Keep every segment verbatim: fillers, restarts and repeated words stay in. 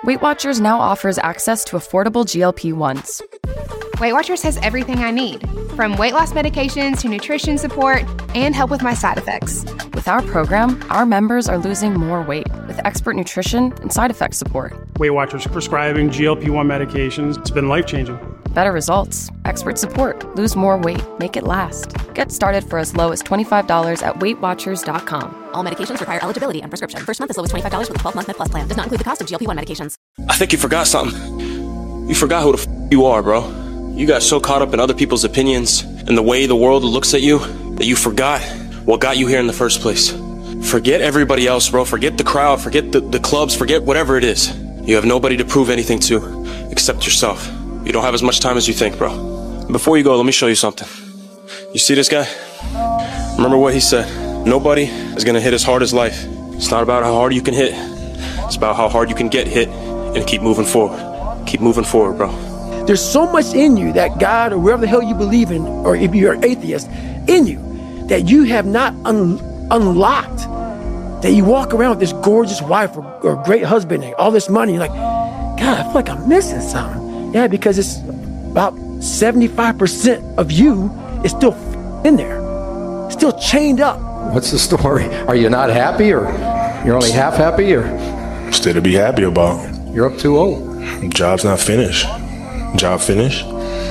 Weight Watchers now offers access to affordable G L P ones. Weight Watchers has everything I need, from weight loss medications to nutrition support and help with my side effects. With our program, our members are losing more weight with expert nutrition and side effect support. Weight Watchers prescribing G L P one medications. It's been life-changing. Better results, expert support, lose more weight, make it last. Get started for as low as twenty-five dollars at weight watchers dot com. All medications require eligibility and prescription. First month as low as twenty-five dollars with a twelve-month Med Plus plan. Does not include the cost of G L P one medications. I think you forgot something. You forgot who the f*** you are, bro. You got so caught up in other people's opinions and the way the world looks at you that you forgot what got you here in the first place. Forget everybody else, bro. Forget the crowd. Forget the, the clubs. Forget whatever it is. You have nobody to prove anything to except yourself. You don't have as much time as you think, bro. Before you go, let me show you something. You see this guy? Remember what he said. Nobody is going to hit as hard as life. It's not about how hard you can hit. It's about how hard you can get hit and keep moving forward. Keep moving forward, bro. There's so much in you that God or wherever the hell you believe in, or if you're an atheist, in you, that you have not un- unlocked. That you walk around with this gorgeous wife or, or great husband and all this money. You're like, God, I feel like I'm missing something. Yeah, because it's about seventy-five percent of you is still in there, still chained up. What's the story? Are you not happy, or you're only half happy, or? Still to be happy about. You're up too old. Job's not finished. Job finished?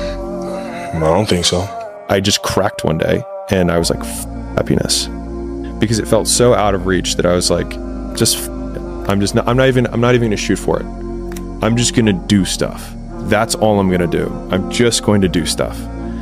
I don't think so. I just cracked one day and I was like, F- happiness. Because it felt so out of reach that I was like, just, F- I'm just not, I'm not even, I'm not even gonna shoot for it. I'm just gonna do stuff. That's all I'm gonna do. I'm just going to do stuff.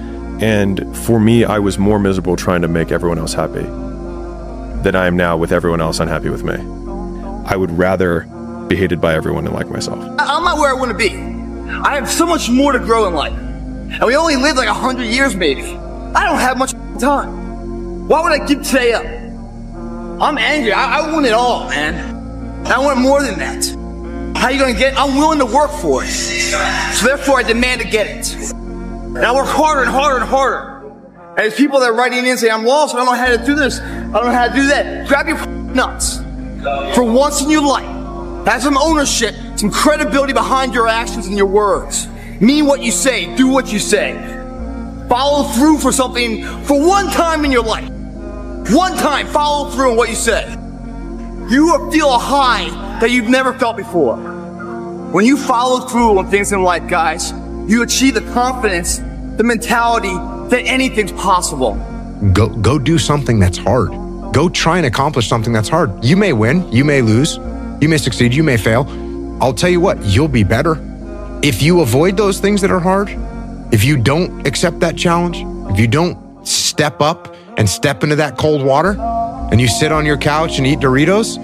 And for me, I was more miserable trying to make everyone else happy than I am now with everyone else unhappy with me. I would rather be hated by everyone than like myself. I'm not where I want to be. I have so much more to grow in life. And we only live like a hundred years maybe. I don't have much time. Why would I give today up? I'm angry. I, I want it all, man. And I want more than that. How are you going to get it? I'm willing to work for it. So therefore I demand to get it. And I work harder and harder and harder. And there's people that are writing in and saying, I'm lost, I don't know how to do this. I don't know how to do that. Grab your nuts. For once in your life, have some ownership, some credibility behind your actions and your words. Mean what you say, do what you say. Follow through for something for one time in your life. One time, follow through on what you said. You will feel a high that you've never felt before. When you follow through on things in life, guys, you achieve the confidence, the mentality that anything's possible. Go, go do something that's hard. Go try and accomplish something that's hard. You may win, you may lose, you may succeed, you may fail. I'll tell you what, you'll be better. If you avoid those things that are hard, if you don't accept that challenge, if you don't step up and step into that cold water, and you sit on your couch and eat Doritos,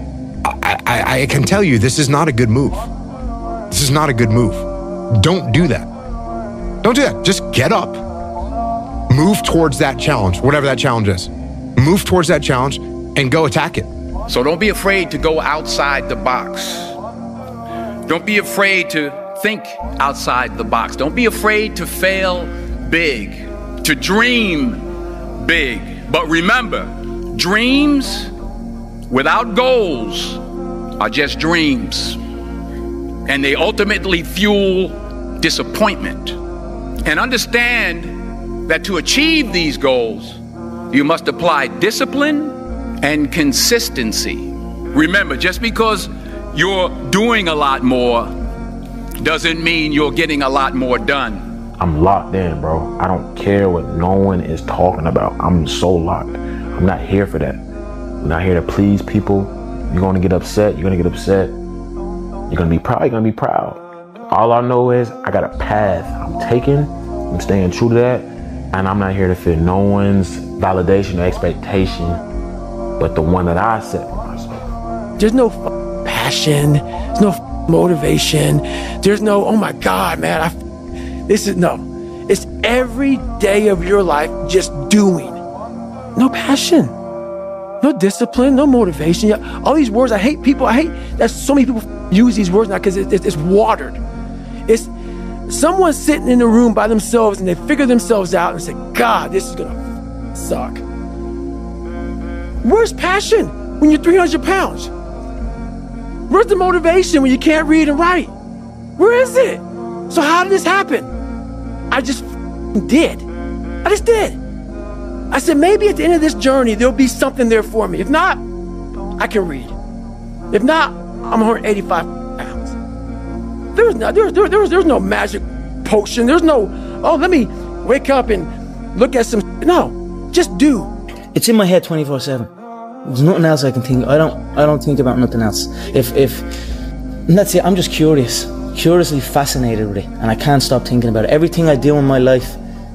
I, I, I can tell you this is not a good move. This is not a good move. Don't do that. Don't do that. Just get up. Move towards that challenge, whatever that challenge is. Move towards that challenge and go attack it. So don't be afraid to go outside the box. Don't be afraid to think outside the box. Don't be afraid to fail big, to dream big. But remember, dreams without goals are just dreams. And they ultimately fuel disappointment. And understand that to achieve these goals, you must apply discipline and consistency. Remember, just because you're doing a lot more doesn't mean you're getting a lot more done. I'm locked in, bro. I don't care what no one is talking about. I'm so locked. I'm not here for that. I'm not here to please people. You're gonna get upset, you're gonna get upset. You're gonna be proud, you're gonna be proud. All I know is I got a path I'm taking. I'm staying true to that. And I'm not here to fit no one's validation or expectation, but the one that I set for myself. There's no f- passion. There's no f- motivation. There's no, oh my God, man, I f- this is, no. It's every day of your life just doing. No passion. No discipline, no motivation. All these words, I hate people, I hate that so many people f- use these words now because it, it, it's watered. It's someone sitting in the room by themselves and they figure themselves out and say, God, this is gonna suck. Where's passion when you're three hundred pounds? Where's the motivation when you can't read and write? Where is it? So how did this happen? I just did. I just did. I said, maybe at the end of this journey, there'll be something there for me. If not, I can read. If not, I'm one hundred eighty-five pounds. There was no, there, there, there was, there was no magic potion. There's no, oh, let me wake up and look at some, no, just do. It's in my head twenty-four seven. There's nothing else I can think. I don't, I don't think about nothing else. If, if, and that's it, I'm just curious, curiously fascinated with it, and I can't stop thinking about it. Everything I do in my life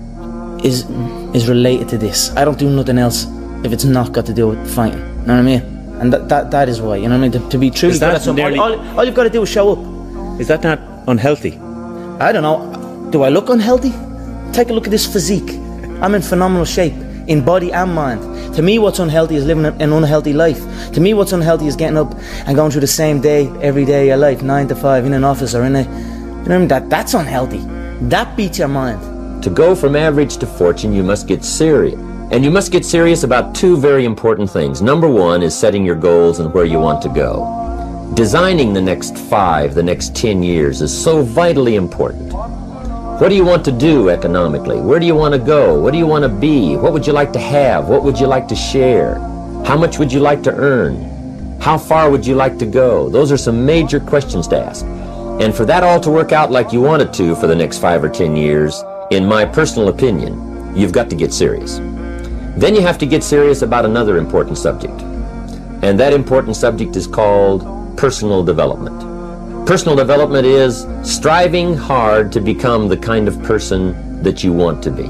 is, is related to this. I don't do nothing else if it's not got to do with fighting. You know what I mean? And that, that, that is why, you know what I mean? To, to be truly good at something, all, all, all you've got to do is show up. Is that not unhealthy? I don't know. Do I look unhealthy? Take a look at this physique. I'm in phenomenal shape, in body and mind. To me, what's unhealthy is living an unhealthy life. To me, what's unhealthy is getting up and going through the same day every day of your life, nine to five, in an office or in a, you know what I mean? That, that's unhealthy. That beats your mind. To go from average to fortune, you must get serious. And you must get serious about two very important things. Number one is setting your goals and where you want to go. Designing the next five, the next ten years is so vitally important. What do you want to do economically? Where do you want to go? What do you want to be? What would you like to have? What would you like to share? How much would you like to earn? How far would you like to go? Those are some major questions to ask. And for that all to work out like you want it to for the next five or ten years, in my personal opinion, you've got to get serious. Then you have to get serious about another important subject. And that important subject is called personal development. Personal development is striving hard to become the kind of person that you want to be.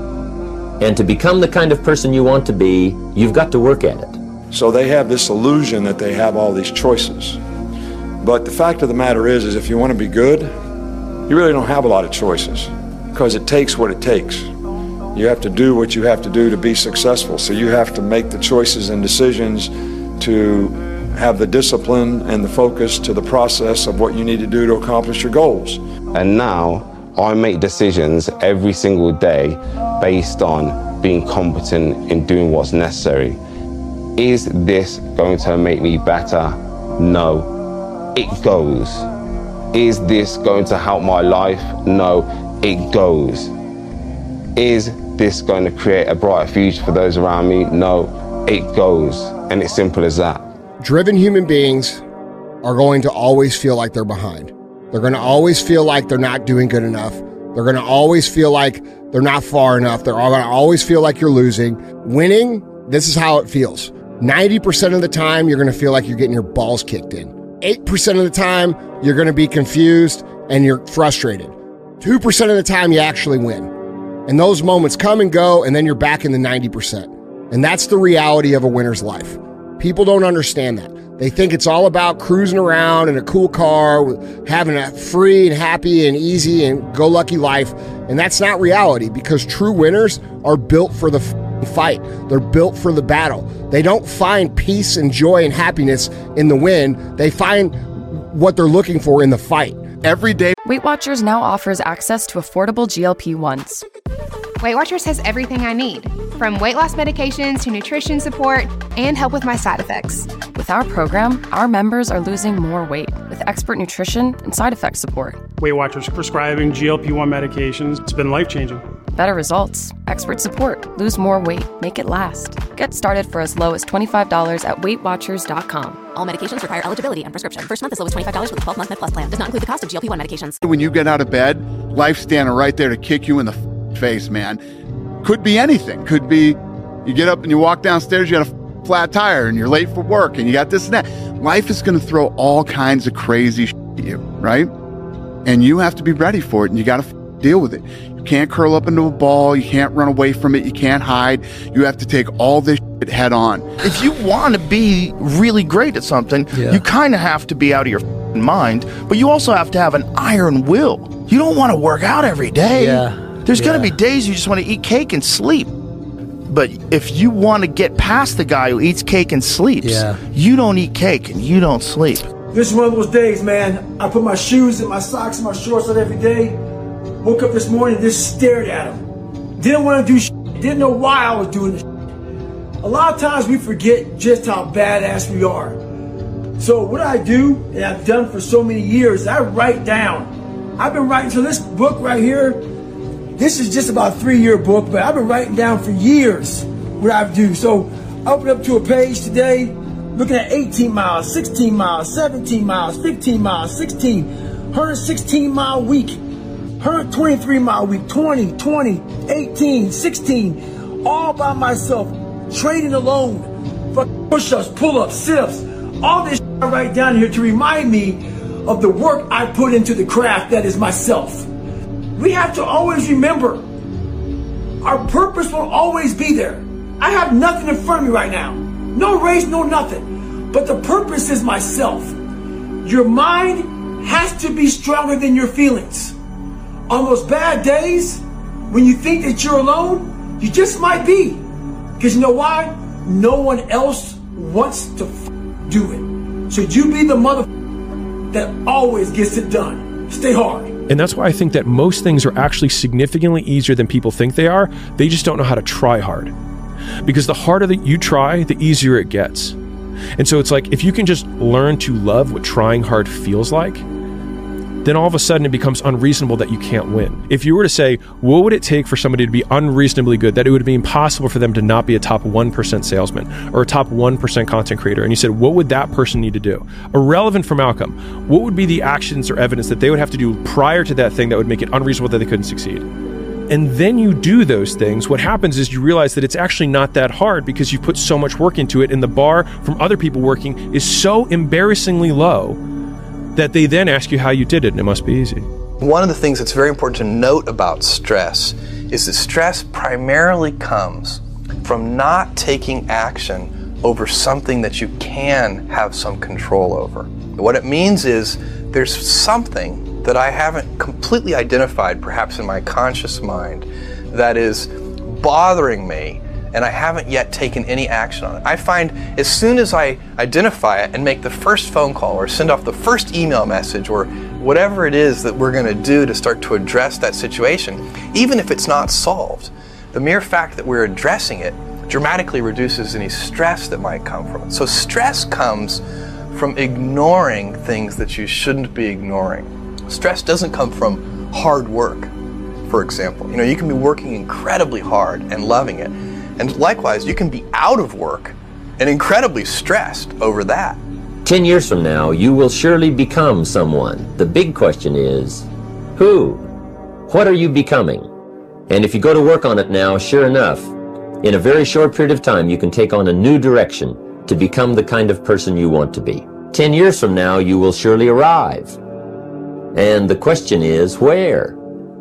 And to become the kind of person you want to be, you've got to work at it. So they have this illusion that they have all these choices. But the fact of the matter is, is if you want to be good, you really don't have a lot of choices, because it takes what it takes. You have to do what you have to do to be successful. So you have to make the choices and decisions to have the discipline and the focus to the process of what you need to do to accomplish your goals. And now I make decisions every single day based on being competent in doing what's necessary. Is this going to make me better? No, it goes. Is this going to help my life? No, it goes. Is this going to create a brighter future for those around me? No, it goes. And it's simple as that. Driven human beings are going to always feel like they're behind. They're going to always feel like they're not doing good enough. They're going to always feel like they're not far enough. They're going to always feel like you're losing. Winning, this is how it feels. ninety percent of the time, you're going to feel like you're getting your balls kicked in. eight percent of the time, you're going to be confused and you're frustrated. two percent of the time, you actually win. And those moments come and go, and then you're back in the ninety percent. And that's the reality of a winner's life. People don't understand that. They think it's all about cruising around in a cool car, having a free and happy and easy and go-lucky life. And that's not reality, because true winners are built for the fight. They're built for the battle. They don't find peace and joy and happiness in the win. They find what they're looking for in the fight. Every day. Weight Watchers now offers access to affordable G L P ones. Weight Watchers has everything I need, from weight loss medications to nutrition support and help with my side effects. With our program, our members are losing more weight with expert nutrition and side effect support. Weight Watchers prescribing G L P one medications. It's been life-changing. Better results, expert support, lose more weight, make it last. Get started for as low as twenty-five dollars at weight watchers dot com. All medications require eligibility and prescription. First month as low as twenty-five dollars with a twelve-month Med Plus plan. Does not include the cost of G L P one medications. When you get out of bed, life's standing right there to kick you in the f- face, man. Could be anything. Could be you get up and you walk downstairs, you got a f- flat tire and you're late for work and you got this and that. Life is going to throw all kinds of crazy shit at you, right? And you have to be ready for it, and you got to f- deal with it. You can't curl up into a ball. You can't run away from it. You can't hide. You have to take all this shit head on. If you want to be really great at something, yeah. you kind of have to be out of your mind, but you also have to have an iron will. You don't want to work out every day. Yeah. There's yeah. going to be days you just want to eat cake and sleep. But if you want to get past the guy who eats cake and sleeps, yeah. you don't eat cake and you don't sleep. This is one of those days, man. I put my shoes and my socks and my shorts on every day. Woke up this morning and just stared at them. Didn't want to do shit. Didn't know why I was doing this shit. A lot of times we forget just how badass we are. So what I do, and I've done for so many years, I write down. I've been writing, so this book right here, this is just about a three-year book, but I've been writing down for years what I do. So I open up to a page today, looking at eighteen miles, sixteen miles, seventeen miles, fifteen miles, sixteen, one hundred sixteen mile week, one hundred twenty-three mile week, twenty, twenty, eighteen, sixteen, all by myself, training alone, fucking push-ups, pull-ups, sit-ups, all this shit I write down here to remind me of the work I put into the craft that is myself. We have to always remember, our purpose will always be there. I have nothing in front of me right now. No race, no nothing. But the purpose is myself. Your mind has to be stronger than your feelings. On those bad days, when you think that you're alone, you just might be. Because you know why? No one else wants to f- do it. So you be the mother that always gets it done. Stay hard. And that's why I think that most things are actually significantly easier than people think they are. They just don't know how to try hard. Because the harder that you try, the easier it gets. And so it's like, if you can just learn to love what trying hard feels like, then all of a sudden it becomes unreasonable that you can't win. If you were to say, what would it take for somebody to be unreasonably good, that it would be impossible for them to not be a top one percent salesman or a top one percent content creator, and you said, what would that person need to do? Irrelevant from outcome, what would be the actions or evidence that they would have to do prior to that thing that would make it unreasonable that they couldn't succeed? And then you do those things, what happens is you realize that it's actually not that hard because you've put so much work into it, and the bar from other people working is so embarrassingly low that they then ask you how you did it, and it must be easy. One of the things that's very important to note about stress is that stress primarily comes from not taking action over something that you can have some control over. What it means is there's something that I haven't completely identified, perhaps in my conscious mind, that is bothering me, and I haven't yet taken any action on it. I find as soon as I identify it and make the first phone call or send off the first email message or whatever it is that we're going to do to start to address that situation, even if it's not solved, the mere fact that we're addressing it dramatically reduces any stress that might come from it. So stress comes from ignoring things that you shouldn't be ignoring. Stress doesn't come from hard work, for example. You know, you can be working incredibly hard and loving it, and likewise, you can be out of work and incredibly stressed over that. Ten years from now, you will surely become someone. The big question is, who? What are you becoming? And if you go to work on it now, sure enough, in a very short period of time, you can take on a new direction to become the kind of person you want to be. Ten years from now, you will surely arrive. And the question is, where?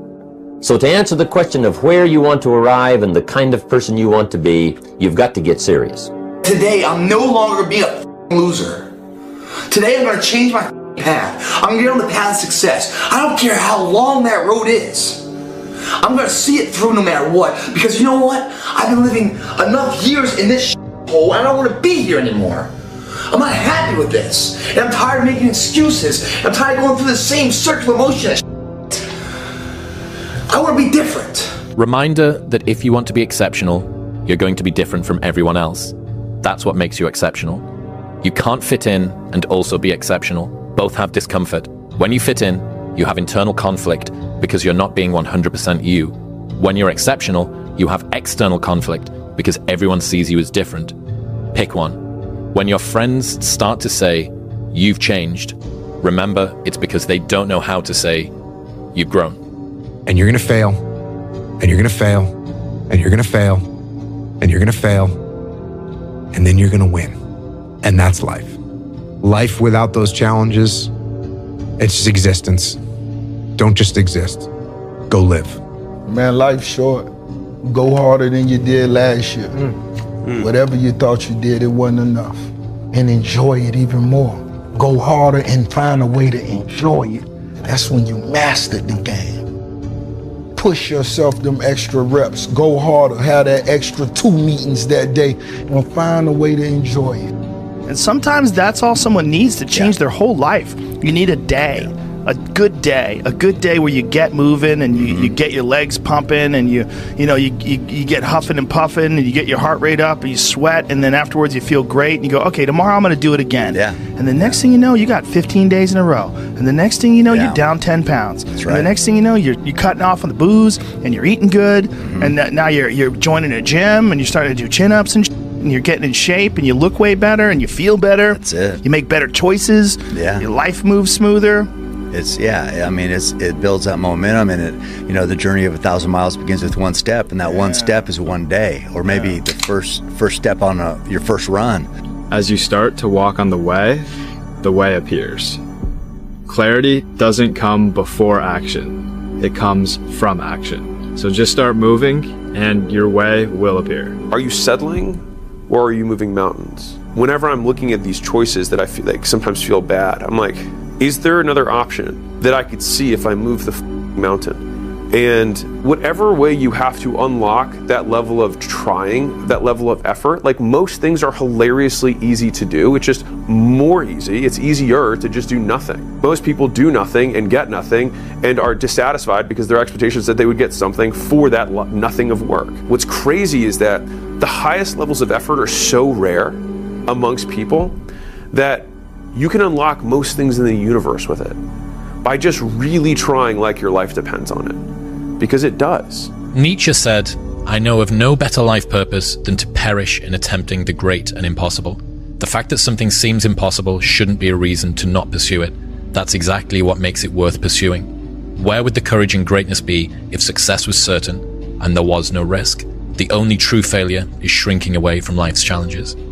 So to answer the question of where you want to arrive and the kind of person you want to be, you've got to get serious. Today, I'm no longer being a loser. Today, I'm going to change my path. I'm going to get on the path of success. I don't care how long that road is. I'm going to see it through no matter what. Because you know what? I've been living enough years in this hole, and I don't want to be here anymore. I'm not happy with this. And I'm tired of making excuses. I'm tired of going through the same circular motion. I want to be different. Reminder that if you want to be exceptional, you're going to be different from everyone else. That's what makes you exceptional. You can't fit in and also be exceptional. Both have discomfort. When you fit in, you have internal conflict because you're not being one hundred percent you. When you're exceptional, you have external conflict because everyone sees you as different. Pick one. When your friends start to say, you've changed, remember it's because they don't know how to say, you've grown. And you're going to fail, and you're going to fail, and you're going to fail, and you're going to fail, and then you're going to win. And that's life. Life without those challenges, it's just existence. Don't just exist. Go live. Man, life's short. Go harder than you did last year. Mm. Mm. Whatever you thought you did, it wasn't enough. And enjoy it even more. Go harder and find a way to enjoy it. That's when you mastered the game. Push yourself them extra reps. Go harder. Have that extra two meetings that day and find a way to enjoy it. And sometimes that's all someone needs to change their whole life. You need a day a good day, a good day where you get moving and you, mm-hmm. you get your legs pumping and you you know you, you you get huffing and puffing and you get your heart rate up and you sweat and then afterwards you feel great and you go, okay, tomorrow I'm going to do it again. Yeah. And the next thing you know, you got fifteen days in a row. And the next thing you know, yeah. you're down ten pounds. That's and right. the next thing you know, you're you're cutting off on the booze and you're eating good. Mm-hmm. And th- now you're you're joining a gym and you're starting to do chin ups and. Sh- and you're getting in shape and you look way better and you feel better. That's it. You make better choices. Yeah. Your life moves smoother. It's yeah. I mean, it's it builds that momentum, and it you know the journey of a thousand miles begins with one step, and that yeah. one step is one day, or maybe yeah. the first first step on a, your first run. As you start to walk on the way, the way appears. Clarity doesn't come before action; it comes from action. So just start moving, and your way will appear. Are you settling, or are you moving mountains? Whenever I'm looking at these choices that I feel like sometimes feel bad, I'm like, is there another option that I could see if I move the f- mountain? And whatever way you have to unlock that level of trying, that level of effort, like most things are hilariously easy to do. It's just more easy. It's easier to just do nothing. Most people do nothing and get nothing and are dissatisfied because their expectations that they would get something for that lo- nothing of work. What's crazy is that the highest levels of effort are so rare amongst people that you can unlock most things in the universe with it by just really trying like your life depends on it. Because it does. Nietzsche said, I know of no better life purpose than to perish in attempting the great and impossible. The fact that something seems impossible shouldn't be a reason to not pursue it. That's exactly what makes it worth pursuing. Where would the courage and greatness be if success was certain and there was no risk? The only true failure is shrinking away from life's challenges.